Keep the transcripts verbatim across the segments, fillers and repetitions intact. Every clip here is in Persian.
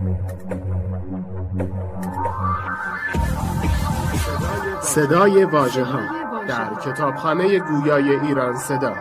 صدای واژه‌ها در کتابخانه گویای ایران صدا،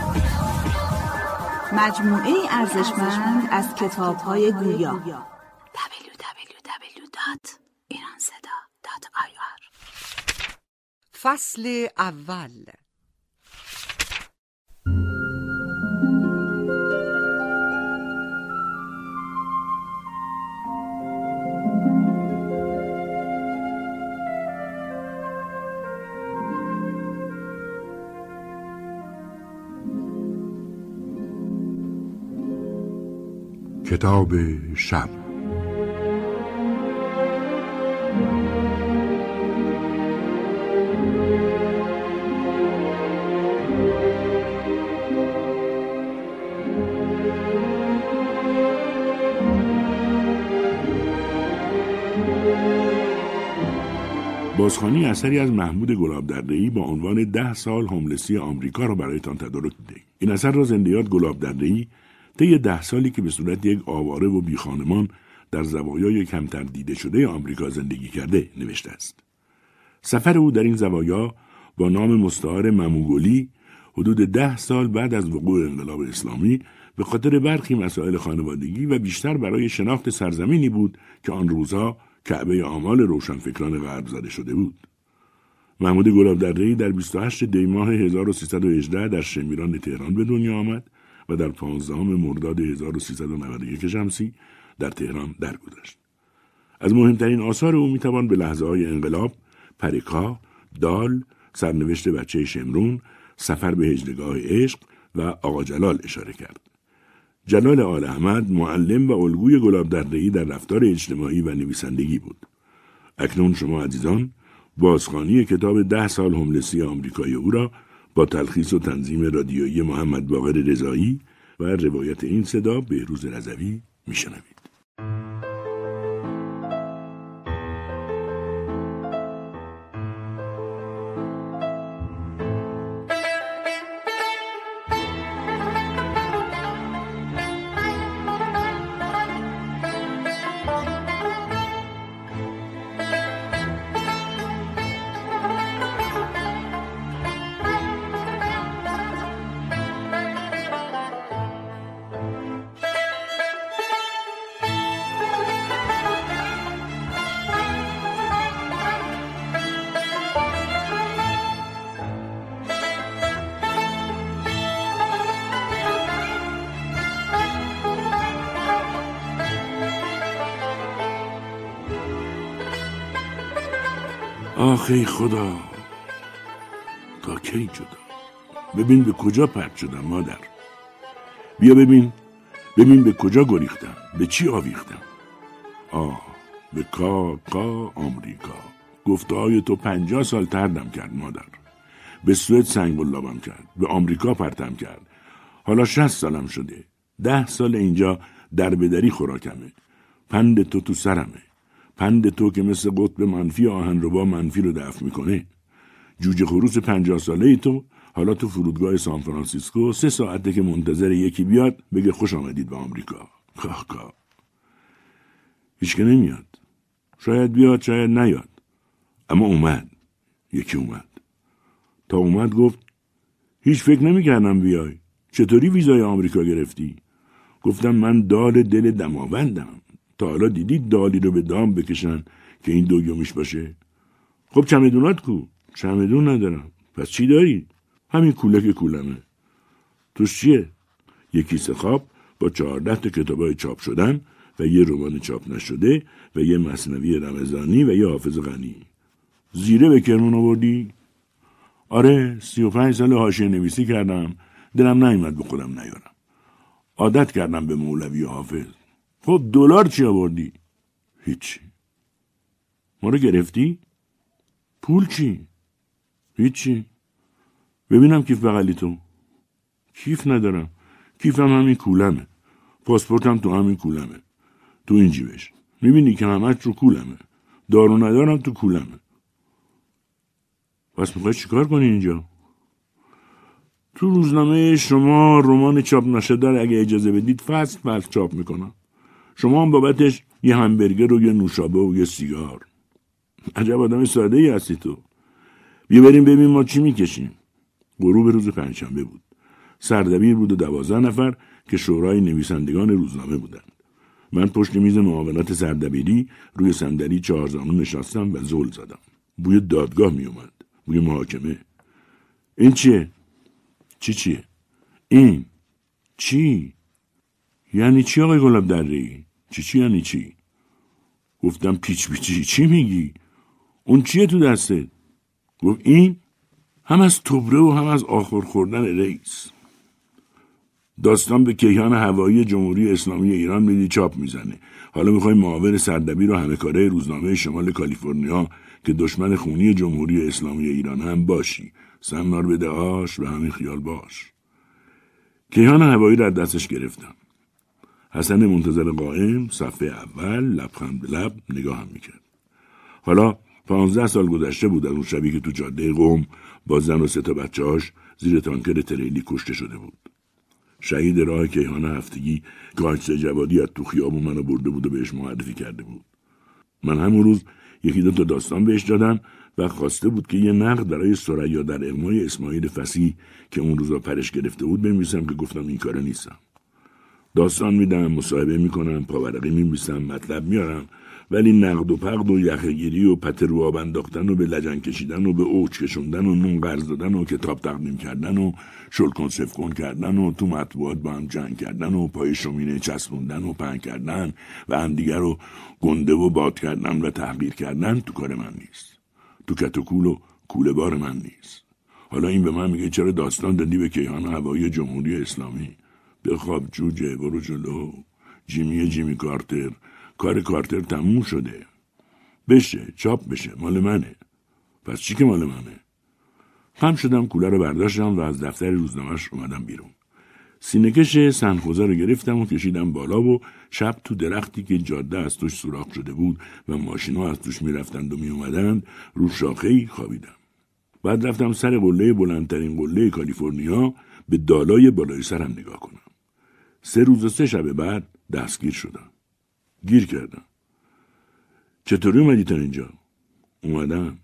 مجموعه ارزشمند از کتاب‌های گویا. دبلیو دبلیو دبلیو دات ایران صدا دات آی آر. فصل اول. کتاب شب. بازخوانی اثری از محمود گلابدرده‌ای با عنوان ده سال هوملسی آمریکا را برایتان تدارک می‌دهیم. این اثر را زندۀاد گلابدرده‌ای طی ده سالی که به صورت یک آواره و بیخانمان در زوایای کمتر دیده شده آمریکا زندگی کرده نوشته است. سفر او در این زوایا با نام مستعار مموگلی حدود ده سال بعد از وقوع انقلاب اسلامی به خاطر برخی مسائل خانوادگی و بیشتر برای شناخت سرزمینی بود که آن روزها کعبه آمال روشنفکران غرب زده شده بود. محمود گلابدرده‌ای در بیست و هشتم دی ماه هزار و سیصد و هجده در شمیران تهران به دنیا آمد و در پانزدهم مرداد هزار و سیصد و نود و یک شمسی در تهران درگذشت. از مهمترین آثار او میتوان به لحظه‌های انقلاب، پریکا، دال، سرنوشت بچه شمرون، سفر به هجدگاه عشق و آقا جلال اشاره کرد. جلال آل احمد معلم و الگوی گلابدرده‌ای در رفتار اجتماعی و نویسندگی بود. اکنون شما عزیزان بازخوانی کتاب ده سال هوملسی آمریکایی او را با تلخیص و تنظیم رادیویی محمد باقر رضایی و روایت این صدا بهروز رضوی میشنوید. آخی خدا، تا کی جدا؟ ببین به کجا پرت شدم مادر. بیا ببین ببین به کجا گریختم، به چی آویختم. آه به کا کا آمریکا. گفته‌های تو پنجاه سال تردم کرد مادر. به سوئد سنگ بلابم کرد، به آمریکا پرتم کرد. حالا شصت سالم شده. ده سال اینجا در بدری خوراکمه. پند تو تو سرمه. پند تو که مثل قطب منفی آهنربا منفی رو دفع میکنه. جوجه خروس پنجاه ساله ای تو حالا تو فرودگاه سان فرانسیسکو سه ساعته که منتظر یکی بیاد بگه خوش آمدید به آمریکا. کاه کاه. هیچ که نمیاد. شاید بیاد شاید نیاد. اما اومد. یکی اومد. تا اومد گفت هیچ فکر نمیکردم بیای. چطوری ویزای آمریکا گرفتی؟ گفتم من دال دل دماوندم. تا حالا دیدید دالی رو به دام بکشن که این دویومیش باشه؟ خب چمدونات کو؟ چمدون ندارم. پس چی داری؟ همین کوله که کولمه. توش چیه؟ یک کیسه خواب با چهارده تا کتابای چاپ شدن و یه رمان چاپ نشده و یه مثنوی رمضانی و یه حافظ غنی. زیره به کرمون آوردی؟ آره، سی و پنج سال حاشیه نویسی کردم. دلم نیامد به خودم نیارم. عادت کردم به مولوی و حافظ. خب دلار چی آوردی؟ هیچی. ما رو گرفتی؟ پول چی؟ هیچی. ببینم کیف بغلی تو. کیف ندارم. کیفم همین کولمه. پاسپورتم تو همین کولمه. تو این جیبش. میبینی که همش رو کولمه. دارو ندارم تو کولمه. پس میخوای چیکار کنی اینجا؟ تو روزنامه شما رمان چاپ نشده اگه اجازه بدید فصل فصل چاپ میکنم. شما هم بابتش یه همبرگر و یه نوشابه و یه سیگار. عجب آدم ساده ای هستی تو. بیا بریم ببینیم ما چی میکشیم. غروب روز پنجشنبه بود. سردبیر بود و دوازده نفر که شورای نویسندگان روزنامه بودند. من پشت میز معاونت سردبیری روی صندلی چهارزانو نشستم و زل زدم. بوی دادگاه می اومد. بوی محاکمه. این چیه؟ چی چیه؟ این چی؟ یعنی چی آقای گلاب دره‌ای؟ چی چی یعنی چی؟ گفتم پیچ پیچی. چی میگی؟ اون چیه تو دستت؟ گفت این هم از توبره و هم از آخر خوردن رئیس. داستان به کیهان هوایی جمهوری اسلامی ایران میدی چاپ میزنه. حالا میخوای معاون سردبیر و همه کاره روزنامه شمال کالیفرنیا که دشمن خونی جمهوری اسلامی ایران هم باشی. سمنار بده آش و همین خیال باش. کیهان هوایی را دستش گرفتم. حسن منتظر قائم صفحه اول لبخند به لب نگاهم میکرد. حالا پانزده سال گذشته بود از اون شبی که تو جاده قم با زن و سه تا بچه‌هاش زیر تانکر تریلی کشته شده بود. شهید راه کیهان هفتگی گانچه جوادی از تو خیابون منو برده بود و بهش معرفی کرده بود. من همون روز یکی دو تا داستان بهش دادم و خواسته بود که یه نقد برای ثریا در اغمای اسماعیل فصیح که اون روزا پرش گرفته بود بنویسم که گفتم این کاره نیستم. داستان میدم، مصاحبه میکنم، پاورقی می‌نویسم، مطلب میارم، ولی نقد و پقد و یخگیری و پته رو آب انداختن و به لجن کشیدن و به اوج کشوندن و نون قرض دادن و کتاب تقدیم کردن و شلکن سفکن کردن و تو مطبوعات با هم جنگ کردن و پای شومینه چسبوندن و پهن کردن و همدیگر رو گنده و باد کردن و تحقیر کردن تو کار من نیست. تو کت و کول و کوله بار من نیست. حالا این به من میگه چرا داستان دادی به کیهان هوایی جمهوری اسلامی؟ بخواب جوجه، برو جلو. جیمی جیمی کارتر، کار کارتر تموم شده. بشه، چاپ بشه، مال منه. پس چی که مال منه؟ خم شدم، کوله رو برداشتم و از دفتر روزنامه‌اش اومدم بیرون. سینه‌کش سنخوزه رو گرفتم و کشیدم بالا و شب تو درختی که جاده از توش سوراخ شده بود و ماشینا از توش میرفتند و میومدند رو شاخه‌ای خوابیدم. بعد رفتم سر قله بلندترین قله کالیفرنیا به دالای بالای سرم نگاه کنم. سه روز و سه شب بعد دستگیر شدم. گیر کردم. چطوری اومدی تا اینجا؟ اومدم.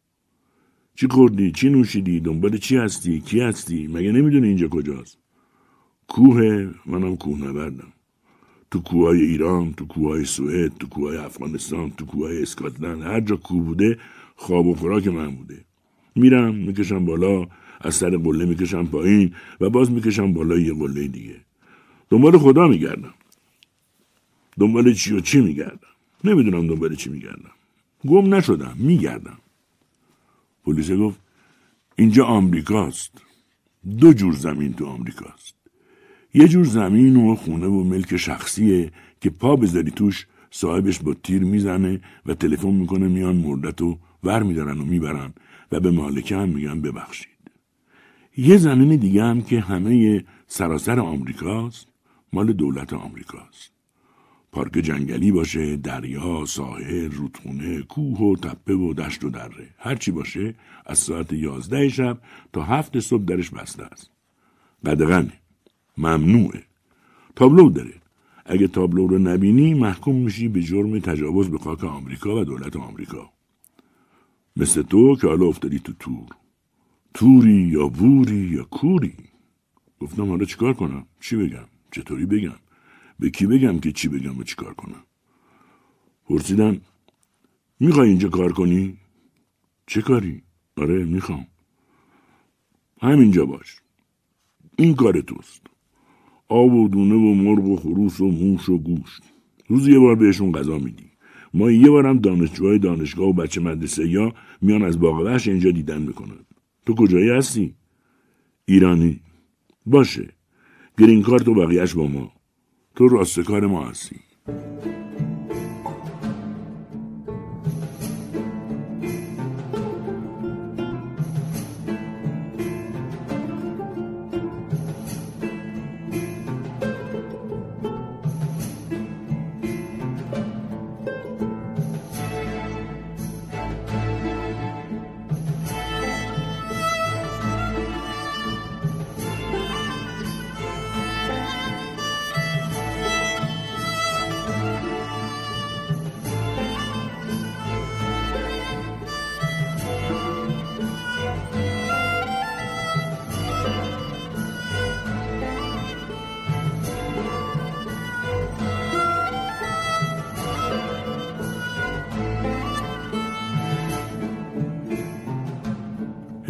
چی خوردی؟ چی نوشیدی؟ دنبال چی هستی؟ کی هستی؟ مگه نمیدونی اینجا کجاست؟ کوه، منم کوه نوردم. تو کوههای ایران، تو کوههای سوئد، تو کوههای افغانستان، تو کوههای اسکاتلند، هر جا کوه بوده خواب و خوراک من بوده. میرم میکشم بالا، از سر قله میکشم پایین و باز میکشم بالا یه قله دیگه. دنبال خدا میگردم. دنبال چی و چی میگردم؟ نمیدونم دنبال چی میگردم. گم نشدم، میگردم. پلیس گفت اینجا آمریکاست. دو جور زمین تو آمریکاست. یه جور زمین و خونه و ملک شخصیه که پا بذاری توش صاحبش با تیر میزنه و تلفن میکنه میان مردتو ور میدارن و میبرن و به مالکه هم میگن ببخشید. یه زمین دیگه هم که همه سراسر آمریکاست مال دولت آمریکاست. پارک جنگلی باشه، دریا، ساحل، رودخونه، کوه و تپه و دشت و دره، هر چی باشه از ساعت یازده شب تا هفت صبح درش بسته است. قدغنه، ممنوعه. تابلو داره. اگه تابلو رو نبینی محکوم میشی به جرم تجاوز به خاک آمریکا و دولت آمریکا. مثل تو که حالا افتادی تو تور. توری یا بوری یا کوری. گفتم حالا چیکار کنم؟ چی بگم؟ چطوری بگم؟ به کی بگم که چی بگم و چی کار کنم؟ پرسیدم میخوای اینجا کار کنی؟ چه کاری؟ آره میخوام. همینجا باش. این کار توست. آب و دونه و مرغ و خروس و موش و گوشت. روزی یه بار بهشون غذا میدی. ما یه بارم دانشجوهای دانشگاه و بچه مدرسه یا میان از باغ وحش اینجا دیدن میکنن. تو کجایی هستی؟ ایرانی. باشه. گرین کارت و بقیهش با ما. تو راستکار ما هستی.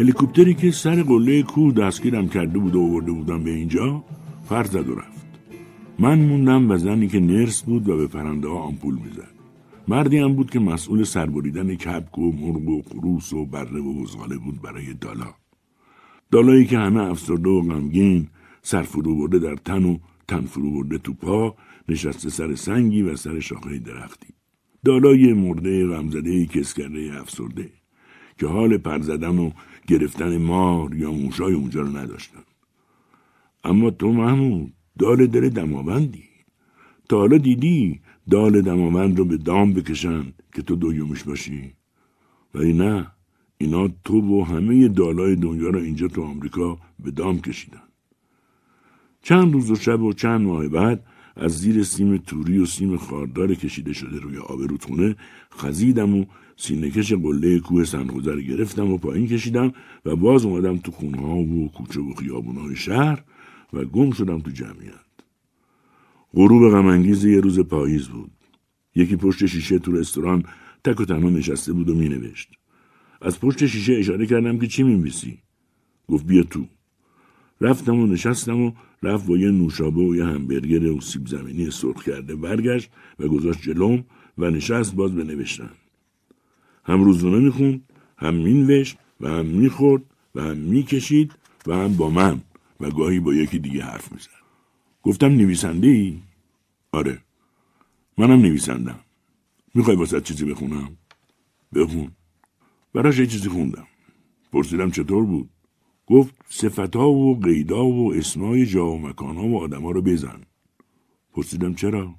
هلیکوپتری که سر قله کوه دستگیرم کرده بود و آورده بودم به اینجا پر زد و رفت. من موندم و زنی که نرس بود و به پرنده ها آمپول میزد. مردی هم بود که مسئول سربریدن کبک و مرغ و خروس و بره و بزغاله بود برای دالا. دالایی که همه افسرده و غمگین، سر فرو برده در تن و تن فرو برده تو پا، نشسته سر سنگی و سر شاخه درختی. دالای مرده غمزده کسکرده افسرده که حال پر زدن و گرفتن مار یا موشای اونجا رو نداشتن. اما تو محمود دال دل دماوندی. تا حالا دیدی دال دماوند رو به دام بکشن که تو دویومش باشی؟ ولی نه، اینا تو و همه دالای دنیا رو اینجا تو آمریکا به دام کشیدن. چند روز و شب و چند ماه بعد از زیر سیم توری و سیم خاردار کشیده شده روی آب رودخونه خزیدم و سینه‌کش قله کوه سنخوزه رو گرفتم و پایین کشیدم و باز اومدم تو خونه‌ها و کوچه و خیابون‌های شهر و گم شدم تو جمعیت. غروب غم‌انگیز یه روز پاییز بود. یکی پشت شیشه تو رستوران تک و تنها نشسته بود و مینوشت. از پشت شیشه اشاره کردم که چی می‌نویسی؟ گفت بیا تو. رفتم و نشستم و رفت با یه نوشابه و یه همبرگر و سیب زمینی سرخ کرده برگشت و گذاشت جلوم و نشست باز به نوشتن. هم روزنامه میخوند، هم مینوشت و هم میخورد و هم میکشید و هم با من و گاهی با یکی دیگه حرف میزد. گفتم نویسنده ای؟ آره، منم نویسندم. میخوای واسه چیزی بخونم؟ بخون. براش یه چیزی خوندم. پرسیدم چطور بود؟ گفت صفتها و قیدا و اسمای جا و مکانها و آدمها رو بزن. پرسیدم چرا؟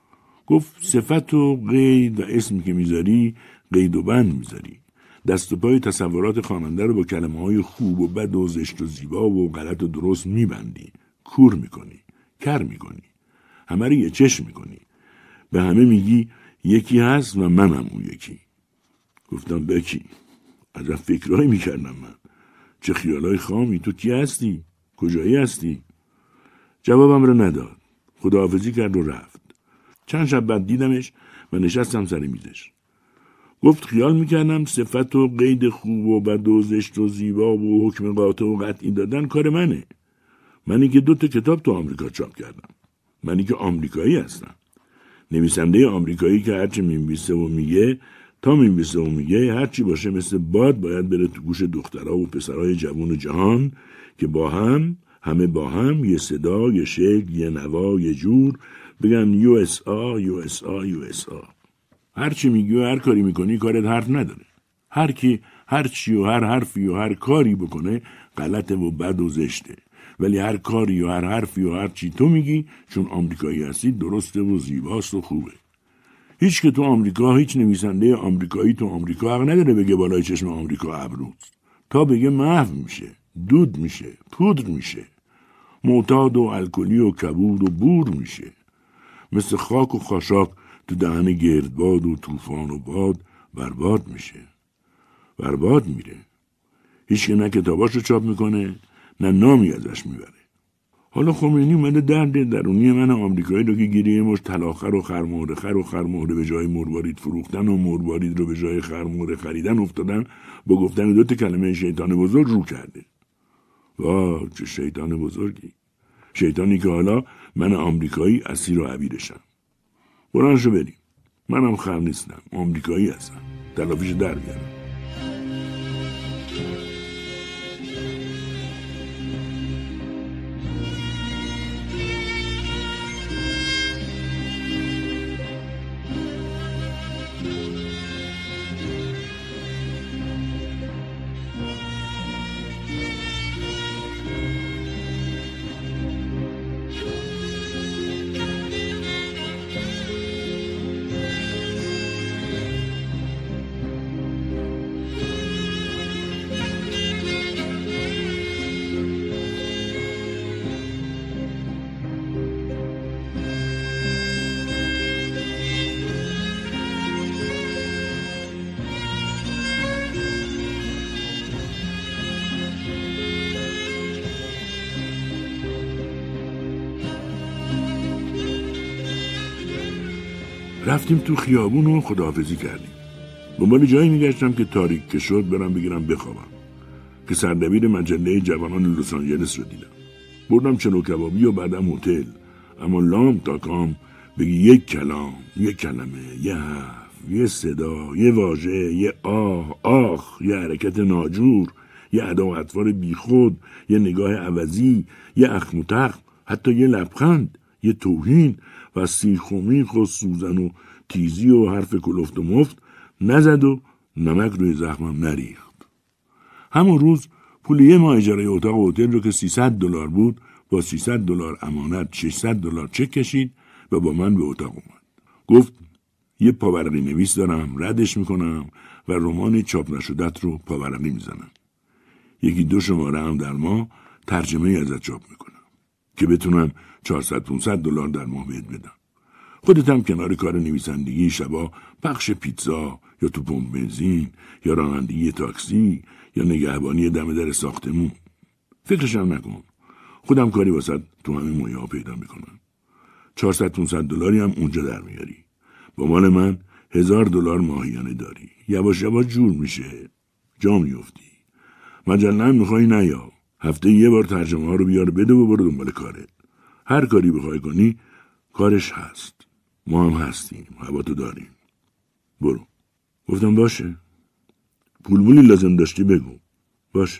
گفت صفت و قید و اسمی که میذاری قید و بند میذاری. دست و پای تصورات خواننده رو با کلمه های خوب و بد و زشت و زیبا و غلط و درست میبندی. کور میکنی. کر میکنی. همه رو یه چشم میکنی. به همه میگی یکی هست و منم اون یکی. گفتم بکی. عجب فکرهایی میکردم من. چه خیالای خامی. تو کی هستی؟ کجایی هستی؟ جوابم رو نداد. خداحافظی کرد و رفت. چند شب بعد دیدمش و نشستم سر میزش. گفت خیال میکردم صفت و قید خوب و بد و زشت و زیبا و حکم قاطع و قطعی دادن کار منه. منی که دو تا کتاب تو آمریکا چاپ کردم. منی که آمریکایی هستم. نویسنده آمریکایی که هرچی می‌نویسه و میگه تا می‌نویسه و میگه هرچی باشه مثل باد باید بره تو گوش دخترها و پسرهای جوان جهان که با هم همه با هم یه صدا، یه شکل، یه نوا، یه جور بگن یو اس آ یو اس آ یو اس آ. هرچی میگی و هر کاری میکنی کارت حرف نداره. هر کی هر چی و هر حرفی و هر کاری بکنه غلطه و بد و زشته. ولی هر کاری و هر حرفی و هر چی تو میگی چون آمریکایی هستی درسته و زیباست و خوبه. هیچ که تو آمریکا هیچ نویسنده آمریکایی تو آمریکا حق نداره بگه بالای چشم آمریکا ابروست. تا بگه محو میشه، دود میشه، پودر میشه، معتاد و الکلی و کبود و بور میشه. مثل خاک و خاشاک تو دهن گردباد و طوفان و باد برباد میشه. برباد میره. هیچ که نه کتاباشو چاپ میکنه نه نامی ازش میبره. حالا خمینی اومده درد درونی من آمریکایی رو که گیری مش طلاخر و خرمهره خر و خرمهره به جای مروارید فروختن و مروارید رو به جای خرمهره خریدن افتادن با گفتن دو تا کلمه شیطان بزرگ رو کرده. واه چه شیطان بزرگی. شیطانی که حالا من آمریکایی اسیر و عبیرشم. برانشو بریم. منم خر نیستم. آمریکایی هستم. تلافیش در بیارم. رفتیم تو خیابون و خداحافظی کردیم. دنبال جایی میگشتم که تاریک که شد برم بگیرم بخوابم. که سردبیر مجله جوانان لس آنجلس رو دیدم. بردم چلو کبابی و بعدم هتل. اما لام تا کام بگی یک کلام، یک کلمه، یه حرف، یه صدا، یه واژه، یه آه، آخ، یه حرکت ناجور، یه ادا و اطوار بیخود، یه نگاه عوضی، یه اخم و تخم، حتی یه لبخند، یه توهین و سیخ و میخ و سوزن و تیزی و حرف کلفت و مفت نزد و نمک روی زخمم نریخت. همون روز پول یه ماه اجاره اتاق هتل رو که سیصد دلار بود با سیصد دلار امانت ششصد دلار چک کشید و با من به اتاق اومد. گفت یه پاورقی نویس دارم، ردش میکنم و رمان چاپ نشدت رو پاورقی میزنم. یکی دو شماره هم در ماه ترجمه ازت چاپ میکنم که بتونم چهارصد پانصد دلار در ماه بهت بدم. خودت هم کنار کار نویسندگی شبا پخش پیتزا یا تو پمپ بنزین یا رانندگی تاکسی یا نگهبانی دم در ساختمون. فکرشم نکن. خودم کاری واسط تو همین مایه‌ها پیدا میکنم. چهارصد پانصد دلاری هم اونجا در میاری. با مال من هزار دلار ماهیانه داری. یواش یواش جور میشه. جا میفتی. مجله هم میخوای نیا. هفته یه بار ترجمه ها رو بیار بده و برو دنبال کارت. هر کاری بخوای کنی کارش هست. ما هم هستیم. هوا تو داریم. برو. گفتم باشه. پول بولی لازم داشتی بگو. باشه.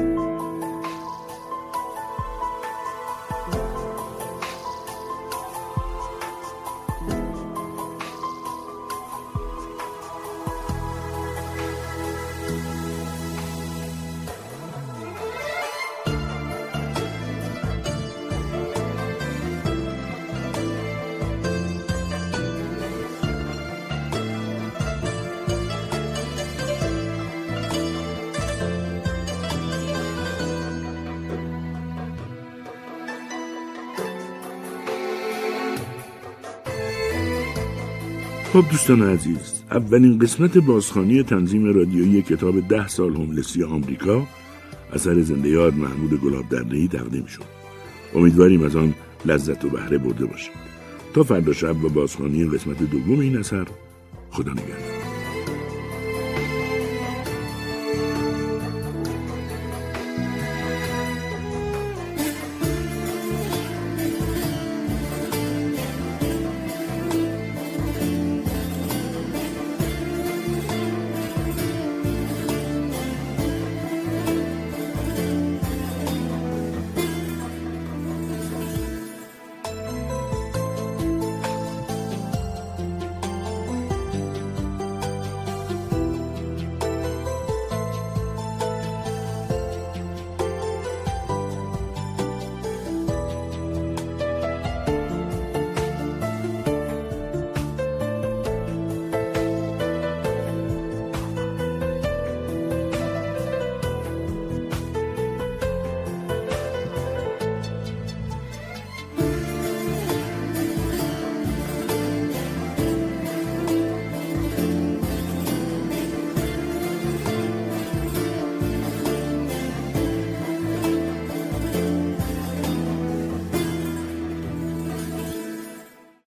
خب دوستان عزیز، اولین قسمت بازخوانی تنظیم رادیویی کتاب ده سال هوملسی آمریکا اثر زنده یاد محمود گلاب درده‌ای تقدیم شد. امیدواریم از آن لذت و بهره برده باشید. تا فردا شب با بازخوانی قسمت دوم این اثر، خدا نگهدار.